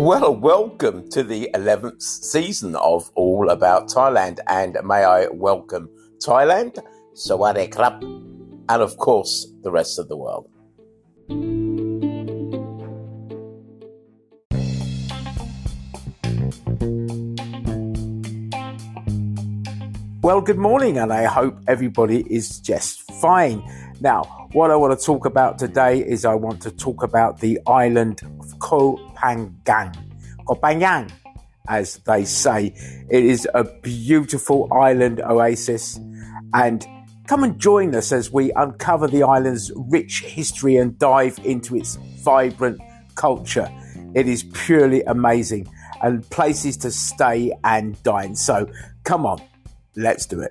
Well, welcome to the 11th season of All About Thailand, and may I welcome Thailand, Sawadee Krap, and of course the rest of the world. Well, good morning, and I hope everybody is just fine. Now, what I want to talk about today is I want to talk about the island of Koh Phangan, as they say. It is a beautiful island oasis, and come and join us as we uncover the island's rich history and dive into its vibrant culture. It is purely amazing, and places to stay and dine. So come on, let's do it.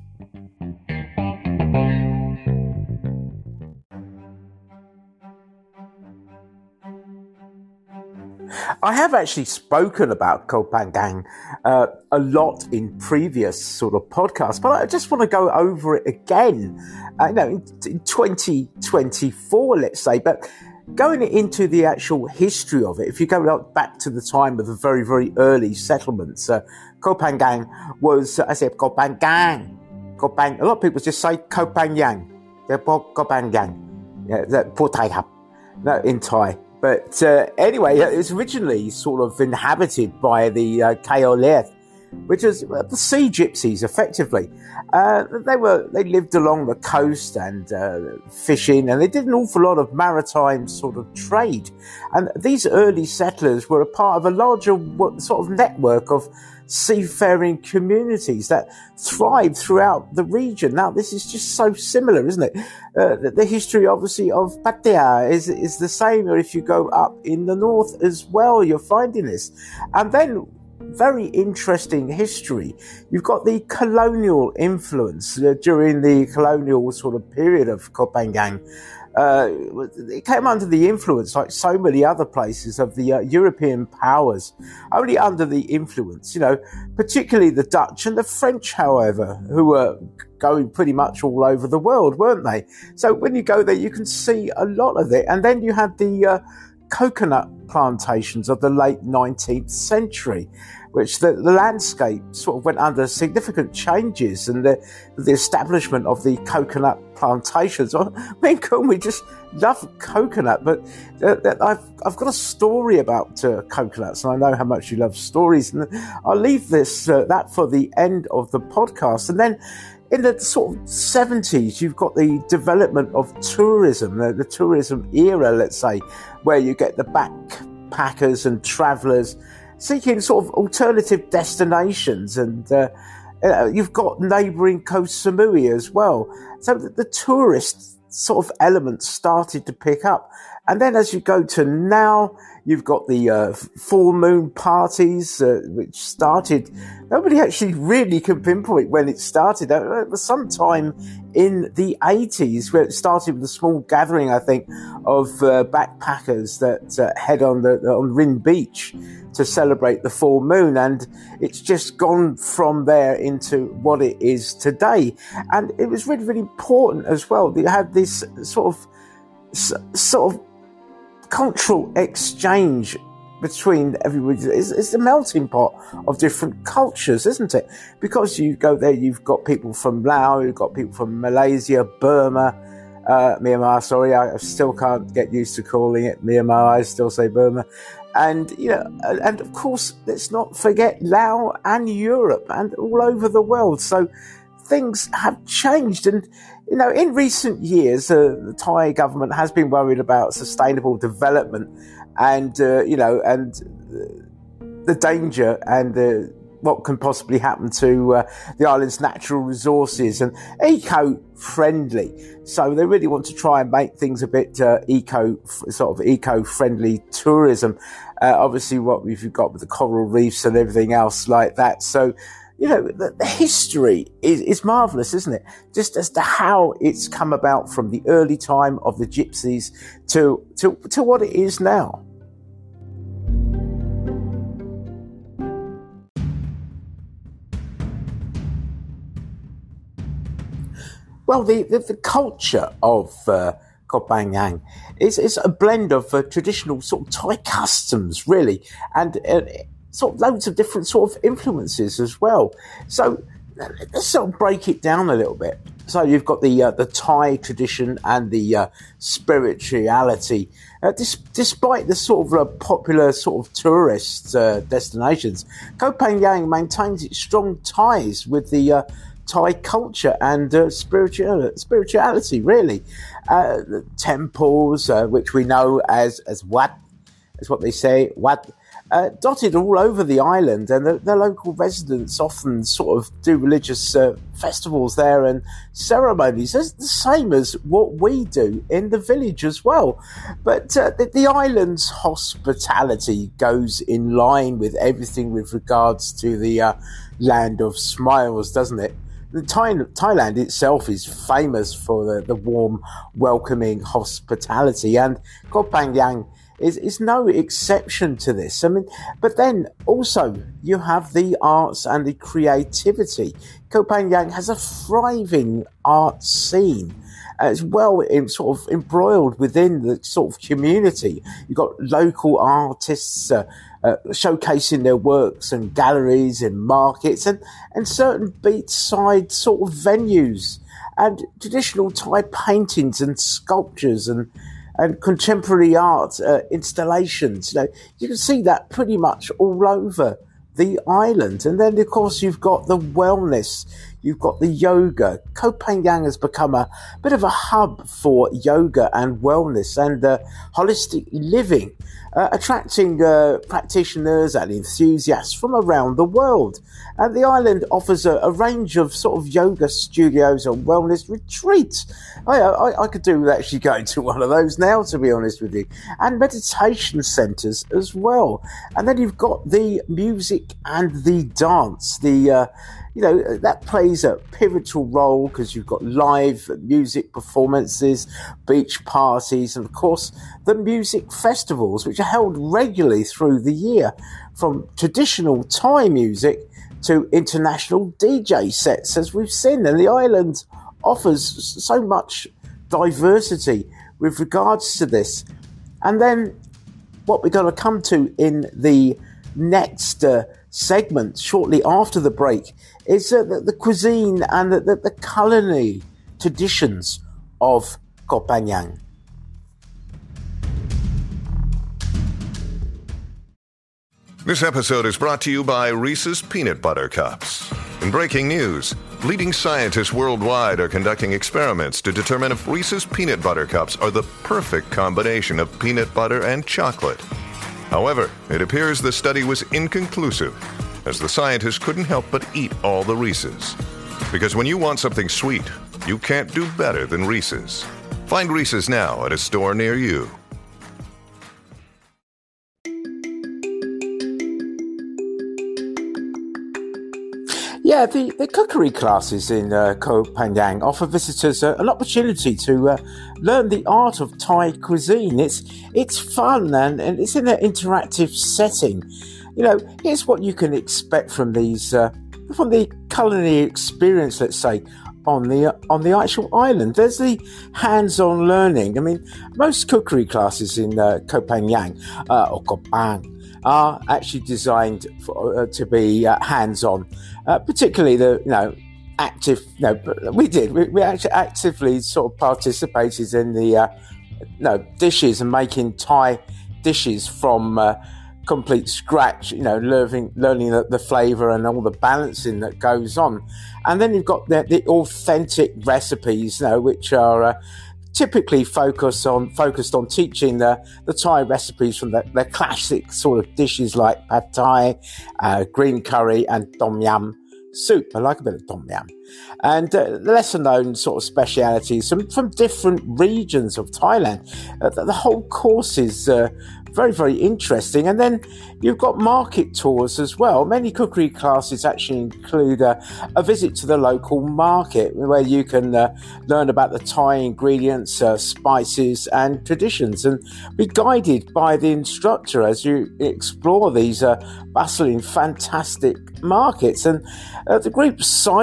I have actually spoken about Koh Phangan a lot in previous sort of podcasts, but I just want to go over it again, in 2024, let's say. But going into the actual history of it, if you go back to the time of the very, very early settlements, Koh Phangan was, I said Koh Phangan. A lot of people just say Koh Phangan. They're Koh Phangan. In Thai. But anyway, it was originally sort of inhabited by the Kaoleth, which is the sea gypsies, effectively. They lived along the coast and fishing, and they did an awful lot of maritime sort of trade. And these early settlers were a part of a larger sort of network of seafaring communities that thrived throughout the region. Now, this is just so similar, isn't it? The history, obviously, of Pattaya is the same. Or if you go up in the north as well, you're finding this. And then, very interesting history. You've got the colonial influence during the colonial sort of period of Koh Phangan. It came under the influence, like so many other places, of the European powers, only under the influence, particularly the Dutch and the French, however, who were going pretty much all over the world, weren't they? So when you go there, you can see a lot of it. And then you had the coconut plantations of the late 19th century, which the landscape sort of went under significant changes, and the establishment of the coconut plantations. Me and Kun, just love coconut, but I've got a story about coconuts, and I know how much you love stories, and I'll leave that for the end of the podcast. And then in the sort of 70s, you've got the development of tourism, the tourism era, let's say, where you get the backpackers and travellers seeking sort of alternative destinations, and you've got neighbouring Koh Samui as well. So the tourist sort of element started to pick up. And then as you go to now, you've got the full moon parties, which started, nobody actually really can pinpoint when it started. It was sometime in the 80s, where it started with a small gathering, I think, of backpackers that head on Rin Beach to celebrate the full moon. And it's just gone from there into what it is today. And it was really, really important as well. You had this sort of cultural exchange between everybody. It's a melting pot of different cultures, isn't it? Because you go there, you've got people from Laos, you've got people from Malaysia, Burma, Myanmar, sorry, I still can't get used to calling it Myanmar, I still say Burma. And, and of course, let's not forget Laos and Europe and all over the world. So things have changed. And, in recent years, the Thai government has been worried about sustainable development and, and the danger and what can possibly happen to the island's natural resources, and eco-friendly. So they really want to try and make things a bit eco-friendly tourism. Obviously, what we've got with the coral reefs and everything else like that. So, the history is marvellous, isn't it? Just as to how it's come about from the early time of the gypsies to what it is now. Well, the culture of Koh Phangan is a blend of traditional sort of Thai customs, really, and sort of loads of different sort of influences as well. So let's sort of break it down a little bit. So you've got the Thai tradition and the spirituality. Despite the sort of popular sort of tourist destinations, Koh Phangan maintains its strong ties with the Thai culture and spirituality, really. The temples, which we know as Wat, is what they say, Wat, dotted all over the island, and the local residents often sort of do religious festivals there and ceremonies. It's the same as what we do in the village as well. But the island's hospitality goes in line with everything with regards to the land of smiles, doesn't it? Thailand itself is famous for the warm, welcoming hospitality, and Koh Phangan is no exception to this. I mean, but then also you have the arts and the creativity. Koh Phangan has a thriving art scene as well, sort of embroiled within the sort of community. You've got local artists showcasing their works and galleries and markets and certain beachside sort of venues and traditional Thai paintings and sculptures and contemporary art installations. You can see that pretty much all over the island. And then, of course, you've got the wellness, you've got the yoga. Koh Phangan has become a bit of a hub for yoga and wellness and holistic living, attracting practitioners and enthusiasts from around the world. And the island offers a range of sort of yoga studios and wellness retreats. I could do with actually going to one of those now, to be honest with you. And meditation centres as well. And then you've got the music and the dance. That plays a pivotal role because you've got live music performances, beach parties, and of course the music festivals, which are held regularly through the year, from traditional Thai music to international DJ sets, as we've seen. And the island offers so much diversity with regards to this. And then what we're going to come to in the next segment shortly after the break is the cuisine and the culinary traditions of Koh Phangan. This episode is brought to you by Reese's Peanut Butter Cups. In breaking news, leading scientists worldwide are conducting experiments to determine if Reese's Peanut Butter Cups are the perfect combination of peanut butter and chocolate. However, it appears the study was inconclusive, as the scientists couldn't help but eat all the Reese's. Because when you want something sweet, you can't do better than Reese's. Find Reese's now at a store near you. Yeah, the cookery classes in Koh Phangan offer visitors an opportunity to learn the art of Thai cuisine. It's fun and it's in an interactive setting. Here's what you can expect from these from the culinary experience, let's say, on the actual island. There's the hands-on learning. I mean, most cookery classes in Koh Phangan or Koh Phangan are actually designed to be hands-on, particularly the active. We actually actively sort of participated in the dishes and making Thai dishes from complete scratch. Learning the flavour and all the balancing that goes on, and then you've got the authentic recipes, which are typically focused on teaching the Thai recipes from the classic sort of dishes like pad Thai, green curry, and tom yum soup. I like a bit of tom yum. And the lesser known sort of specialities from different regions of Thailand. The whole course is very, very interesting. And then you've got market tours as well. Many cookery classes actually include a visit to the local market where you can learn about the Thai ingredients, spices and traditions, and be guided by the instructor as you explore these bustling, fantastic markets. And the group sizes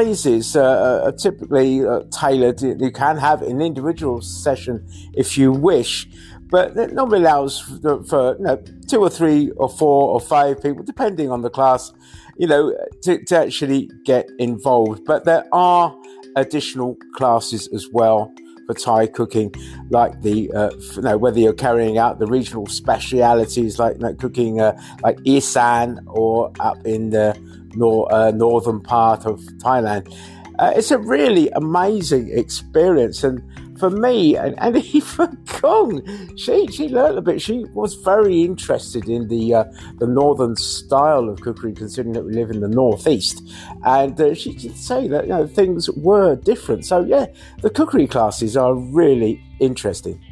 classes are typically tailored. You can have an individual session if you wish, but it normally allows for 2 or 3 or 4 or 5 people, depending on the class, to actually get involved. But there are additional classes as well for Thai cooking, like the whether you're carrying out the regional specialities like cooking like Isan or up in the northern part of Thailand. It's a really amazing experience, and for me and even Kung, she learned a bit. She was very interested in the northern style of cookery, considering that we live in the northeast, and she did say that things were different. So yeah, the cookery classes are really interesting.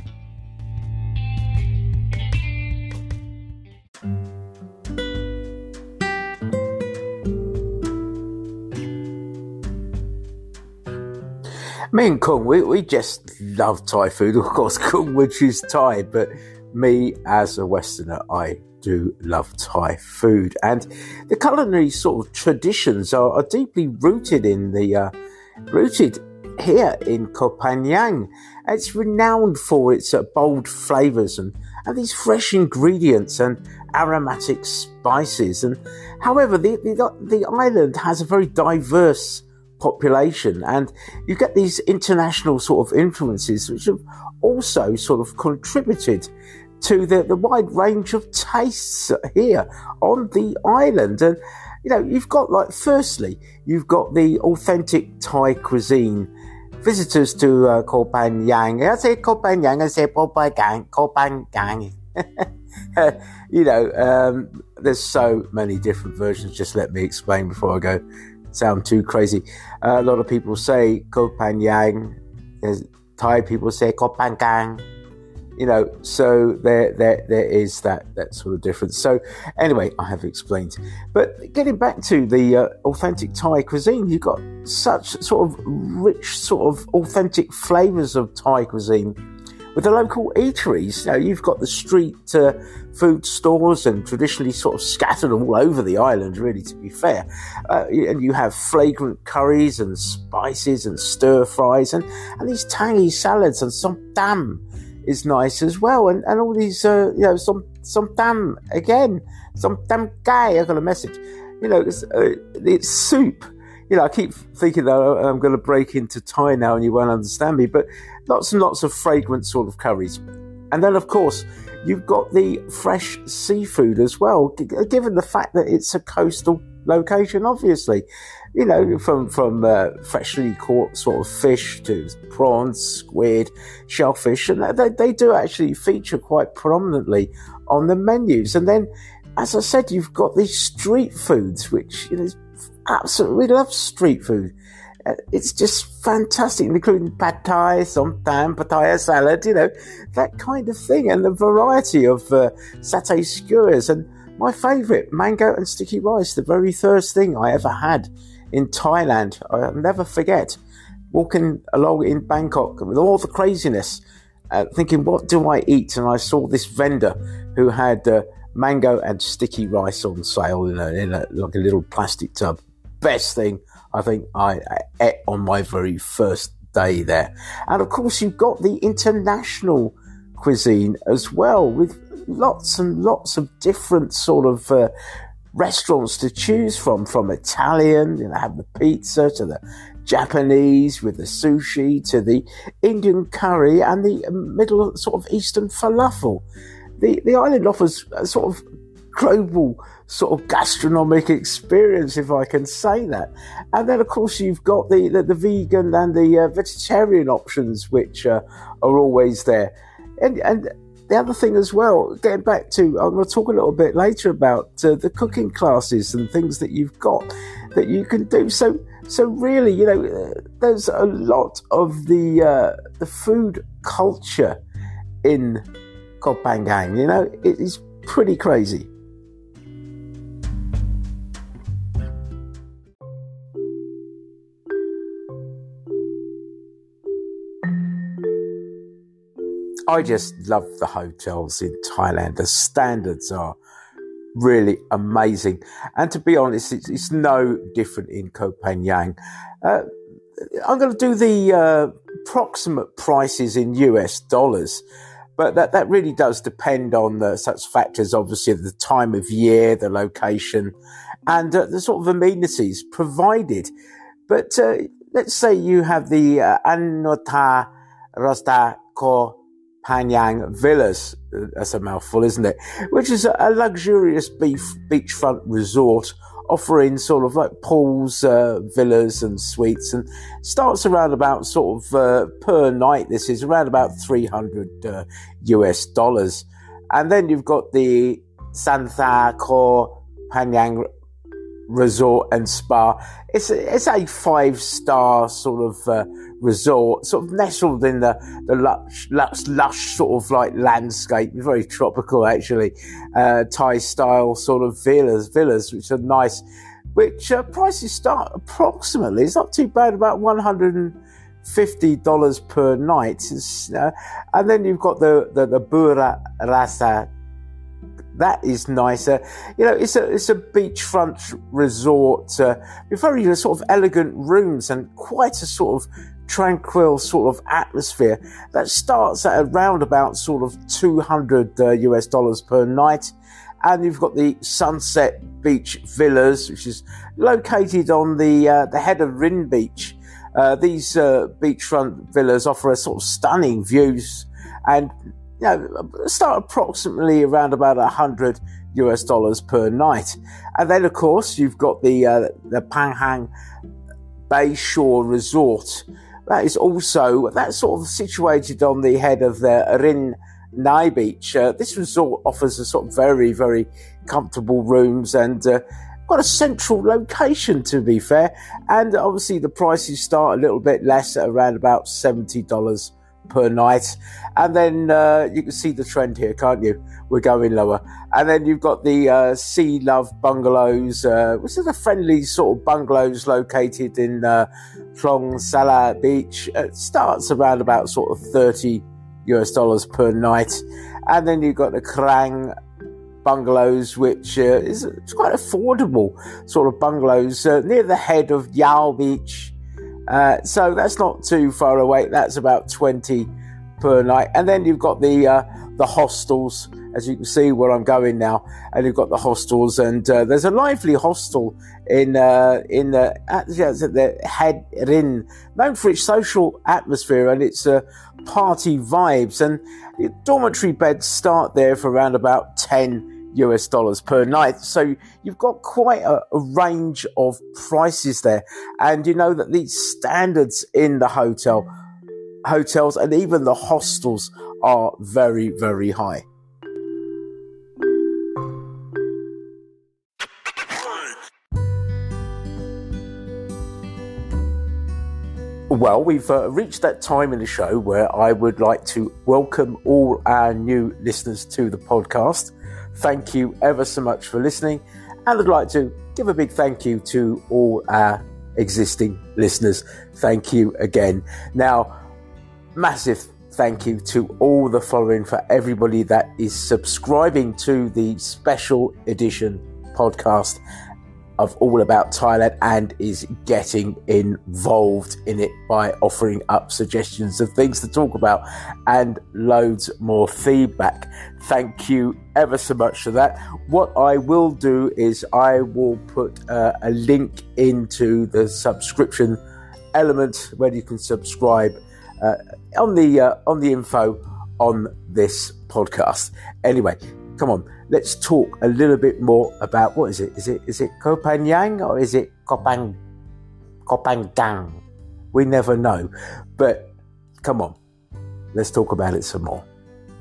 Me and Kung, we just love Thai food. Of course, Kung would choose Thai, but me as a Westerner, I do love Thai food. And the culinary sort of traditions are deeply rooted in rooted here in Koh Phangan. It's renowned for its bold flavours and these fresh ingredients and aromatic spices. And however, the island has a very diverse population, and you get these international sort of influences which have also sort of contributed to the wide range of tastes here on the island. And you've got firstly you've got the authentic Thai cuisine. Visitors to Koh Phangan, I say Koh Phangan, I say Koh Phangan. There's so many different versions. Just let me explain before I go sound too crazy. A lot of people say Koh Phangan. Thai people say Koh Phangan. So there is that sort of difference. So anyway, I have explained. But getting back to the authentic Thai cuisine, you've got such sort of rich, sort of authentic flavours of Thai cuisine with the local eateries. You've got the street food stores, and traditionally sort of scattered all over the island, really, to be fair. And you have flagrant curries and spices and stir fries and these tangy salads, and some dam is nice as well. And all these, some dam again, some dam gai. I got a message. It's soup. I keep thinking that I'm going to break into Thai now and you won't understand me, but lots and lots of fragrant sort of curries. And then, of course, you've got the fresh seafood as well, given the fact that it's a coastal location, obviously. From freshly caught sort of fish to prawns, squid, shellfish, and they do actually feature quite prominently on the menus. And then, as I said, you've got these street foods, which absolutely love street food. It's just fantastic, including pad thai, somtam, papaya salad, that kind of thing, and the variety of satay skewers. And my favourite, mango and sticky rice, the very first thing I ever had in Thailand. I'll never forget walking along in Bangkok with all the craziness, thinking, what do I eat? And I saw this vendor who had mango and sticky rice on sale in a little plastic tub. Best thing I think I ate on my very first day there. And of course, you've got the international cuisine as well, with lots and lots of different sort of restaurants to choose from Italian, have the pizza, to the Japanese with the sushi, to the Indian curry and the Middle sort of Eastern falafel. The island offers a sort of global sort of gastronomic experience, if I can say that. And then, of course, you've got the vegan and the vegetarian options, which are always there. And the other thing as well, getting back to, I'm going to talk a little bit later about the cooking classes and things that you've got that you can do. So really, there's a lot of the food culture in Koh Phangan. It is pretty crazy. I just love the hotels in Thailand. The standards are really amazing. And to be honest, it's no different in Koh Phangan. I'm going to do the approximate prices in US dollars, but that really does depend on such factors, obviously, the time of year, the location, and the sort of amenities provided. But let's say you have the Anota Rasta Koh Phangan Villas, that's a mouthful, isn't it? Which is a luxurious beachfront resort offering sort of like pools, villas and suites, and starts around about sort of per night. This is around about $300 US dollars. And then you've got the Santha Koh Phangan Resort and Spa. It's a 5-star sort of resort, sort of nestled in the lush sort of like landscape, very tropical actually, Thai style sort of villas which are nice, which prices start approximately, it's not too bad, about $150 per night. And then you've got the Bura Rasa. That is nicer. It's a beachfront resort with very sort of elegant rooms and quite a sort of tranquil sort of atmosphere that starts at around about sort of $200 US dollars per night. And you've got the Sunset Beach Villas, which is located on the head of Rin Beach. These beachfront villas offer a sort of stunning views and start approximately around about $100 US dollars per night. And then, of course, you've got the Phangan Bayshore Resort. That is also, that's sort of situated on the head of the Rin Nai Beach. This resort offers a sort of very, very comfortable rooms and got a central location, to be fair. And obviously the prices start a little bit less at around about $70 per night. And then you can see the trend here, can't you? We're going lower. And then you've got the Sea Love Bungalows, which is a friendly sort of bungalows located in Plong Sala Beach. It starts around about sort of $30 US dollars per night. And then you've got the Krang Bungalows, which is quite affordable sort of bungalows near the head of Yao Beach. So that's not too far away. That's about $20 per night. And then you've got the hostels, as you can see where I'm going now. And you've got the hostels, and there's a lively hostel in the head Rin, known for its social atmosphere and its party vibes. And the dormitory beds start there for around about $10 US dollars per night. So you've got quite a range of prices there. And you know that these standards in the hotels and even the hostels are very, very high. Well, we've reached that time in the show where I would like to welcome all our new listeners to the podcast. Thank you ever so much for listening, and I'd like to give a big thank you to all our existing listeners. Thank you again. Now, massive thank you to all the following, for everybody that is subscribing to the special edition podcast of All About Thailand and is getting involved in it by offering up suggestions of things to talk about and loads more feedback. Thank you ever so much for that. What I will do is I will put a link into the subscription element where you can subscribe on the info on this podcast. Anyway, come on. Let's talk a little bit more about, what is it? Is it Koh Phangan or is it Koh Phangan? We never know. But come on, let's talk about it some more.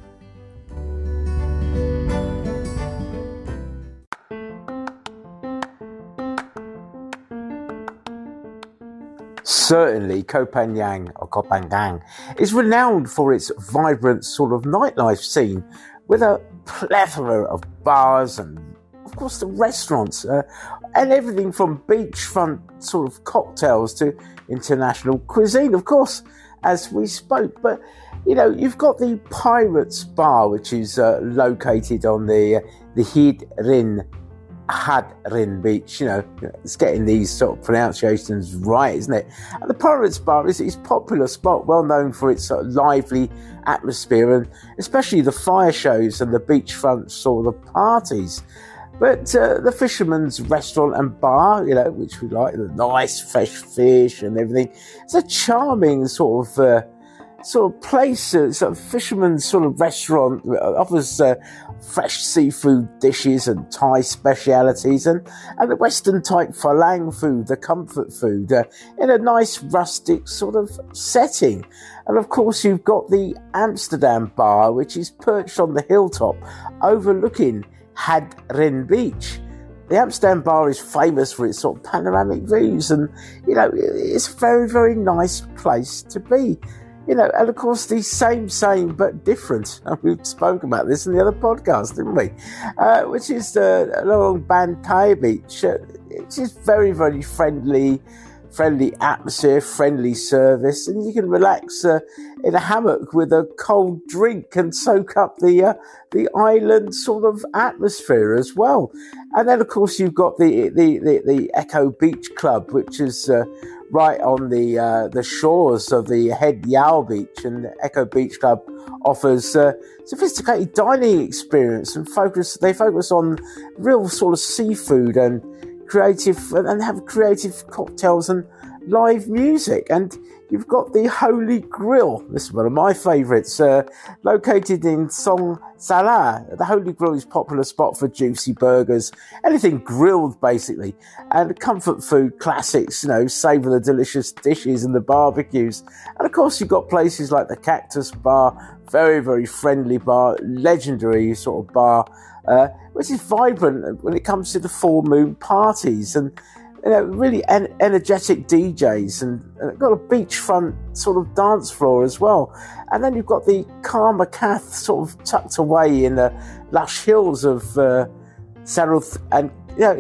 Certainly, Koh Phangan or Koh Phangan is renowned for its vibrant sort of nightlife scene, with a plethora of bars and, of course, the restaurants and everything from beachfront sort of cocktails to international cuisine, of course, as we spoke. But, you know, you've got the Pirates Bar, which is located on the the Hadrin Beach. It's getting these sort of pronunciations right, isn't it? And the Pirates Bar is a popular spot, well known for its sort of lively atmosphere, and especially the fire shows and the beachfront sort of parties. But the Fisherman's Restaurant and Bar, which we like, the nice fresh fish and everything, it's a charming sort of place, sort of fisherman's sort of restaurant, offers fresh seafood dishes and Thai specialities, and the Western type Falang food, the comfort food, in a nice rustic sort of setting. And of course you've got the Amsterdam Bar, which is perched on the hilltop overlooking Hadrin Beach. The Amsterdam Bar is famous for its sort of panoramic views, and it's a very, very nice place to be. And of course the same but different. We've spoken about this in the other podcast, didn't we? Which is along Bantai Beach. It's just very, very friendly atmosphere, friendly service, and you can relax in a hammock with a cold drink and soak up the island sort of atmosphere as well. And then of course you've got the Echo Beach Club, which is right on the shores of the Het Yao Beach, and the Echo Beach Club offers sophisticated dining experience and they focus on real sort of seafood and have creative cocktails and live music. And you've got the Holy Grill. This is one of my favourites, located in Song Sala. The Holy Grill is a popular spot for juicy burgers, anything grilled basically, and comfort food classics, savour the delicious dishes and the barbecues. And of course you've got places like the Cactus Bar, very, very friendly bar, legendary sort of bar, which is vibrant when it comes to the full moon parties, and really energetic DJs, and got a beachfront sort of dance floor as well. And then you've got the Karma Kath sort of tucked away in the lush hills of Saruth, and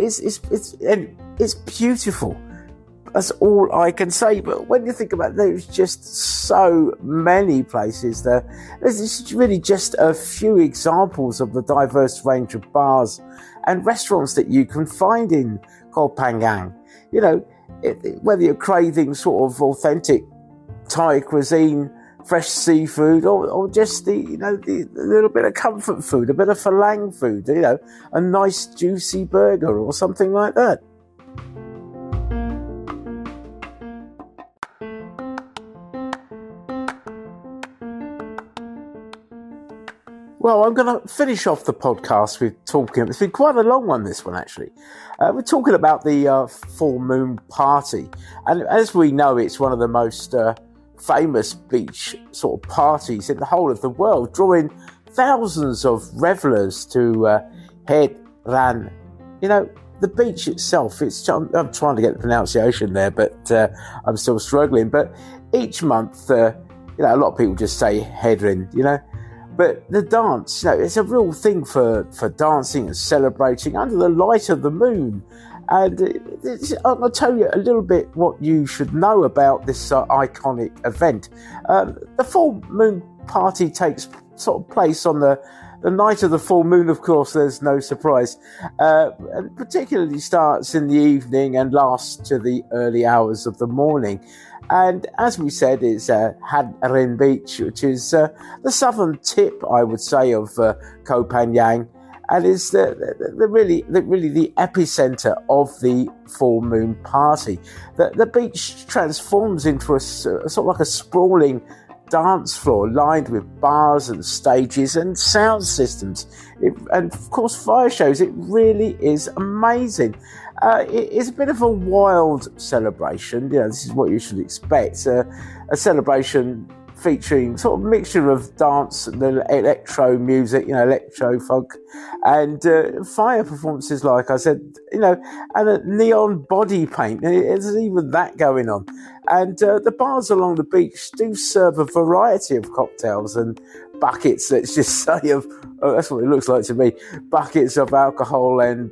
it's beautiful. That's all I can say. But when you think about it, there's just so many places there. There's really just a few examples of the diverse range of bars and restaurants that you can find in Koh Phangan. Whether you're craving sort of authentic Thai cuisine, fresh seafood, or just the little bit of comfort food, a bit of Falang food, a nice juicy burger or something like that. Well, I'm going to finish off the podcast with talking. It's been quite a long one, this one, actually. We're talking about the full moon party. And as we know, it's one of the most famous beach sort of parties in the whole of the world, drawing thousands of revelers to Het Ran. The beach itself, I'm trying to get the pronunciation there, but I'm still struggling. But each month, a lot of people just say Hedrin, But the dance, it's a real thing for dancing and celebrating under the light of the moon. And I'll tell you a little bit what you should know about this iconic event. The full moon party takes sort of place on the night of the full moon, of course, there's no surprise. And particularly starts in the evening and lasts to the early hours of the morning. And as we said, it's Hadrin Beach, which is the southern tip, I would say, of Koh Phangan, and is really the epicenter of the full moon party. The beach transforms into a sort of like a sprawling dance floor lined with bars and stages and sound systems, and of course fire shows. It really is amazing. It's a bit of a wild celebration. This is what you should expect. A celebration featuring sort of mixture of dance and electro music, electro funk, and fire performances, like I said, and a neon body paint. There's even that going on. And the bars along the beach do serve a variety of cocktails and buckets, let's just say, of that's what it looks like to me, buckets of alcohol and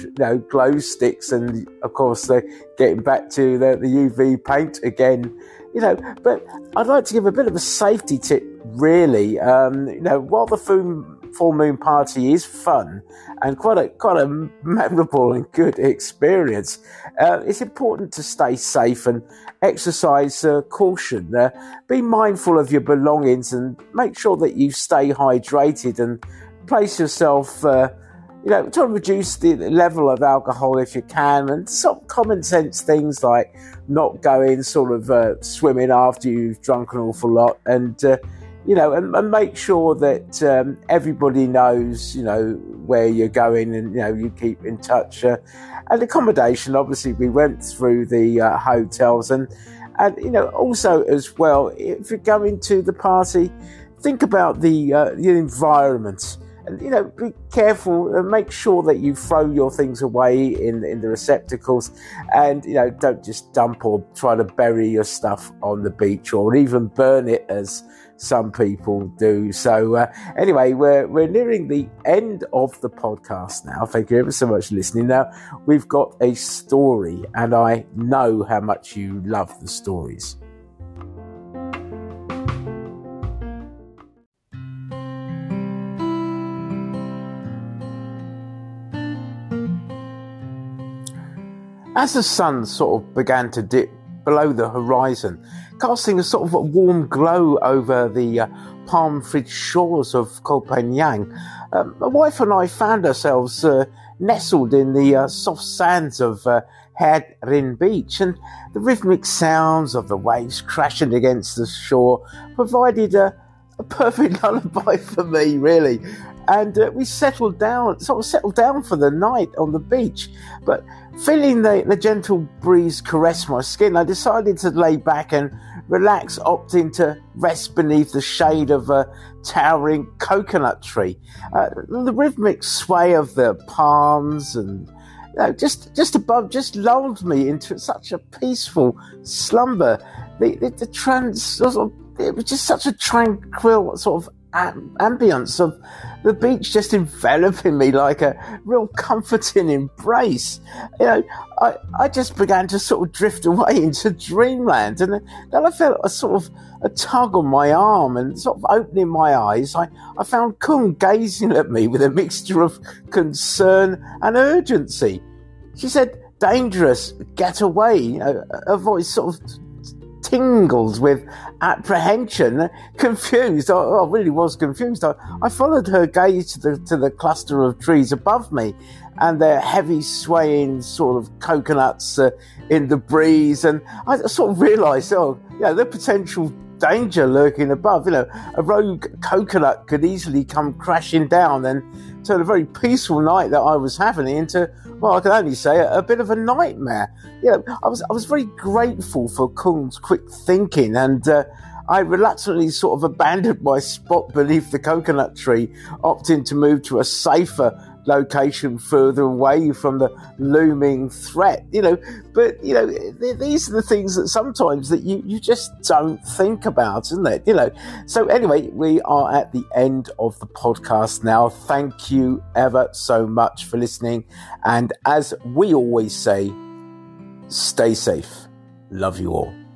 glow sticks, and of course they're getting back to the UV paint again. But I'd like to give a bit of a safety tip, really. While the full moon party is fun and quite a memorable and good experience, it's important to stay safe and exercise caution. Be mindful of your belongings and make sure that you stay hydrated and place yourself, try to reduce the level of alcohol if you can, and some common sense things like not going swimming after you've drunk an awful lot, and and make sure that everybody knows, where you're going, and, you keep in touch. And accommodation, obviously, we went through the hotels, and also as well, if you're going to the party, think about the environment. And, be careful and make sure that you throw your things away in the receptacles, and, don't just dump or try to bury your stuff on the beach or even burn it, as some people do. So anyway, we're nearing the end of the podcast now. Thank you ever so much for listening. Now, we've got a story, and I know how much you love the stories. As the sun sort of began to dip below the horizon, casting a sort of a warm glow over the palm-fringed shores of Koh Phangan, my wife and I found ourselves nestled in the soft sands of Het Rin Beach, and the rhythmic sounds of the waves crashing against the shore provided a perfect lullaby for me, really. And we settled down for the night on the beach. But feeling the gentle breeze caress my skin, I decided to lay back and relax, opting to rest beneath the shade of a towering coconut tree. The rhythmic sway of the palms and just above just lulled me into such a peaceful slumber. It was just such a tranquil sort of ambience of the beach, just enveloping me like a real comforting embrace. I just began to sort of drift away into dreamland, and then I felt a tug on my arm, and sort of opening my eyes, I found Kung gazing at me with a mixture of concern and urgency. She said, "Dangerous, get away." Her voice sort of tingled with apprehension. Confused, I really was confused. I followed her gaze to the cluster of trees above me and their heavy swaying sort of coconuts in the breeze, and I sort of realised, the potential danger lurking above. A rogue coconut could easily come crashing down and turn a very peaceful night that I was having into, well, I can only say a bit of a nightmare. I was very grateful for Kung's quick thinking, and I reluctantly sort of abandoned my spot beneath the coconut tree, opting to move to a safer location further away from the looming threat. But these are the things that sometimes that you just don't think about, isn't it? So anyway, we are at the end of the podcast now. Thank you ever so much for listening, and as we always say, stay safe. Love you all.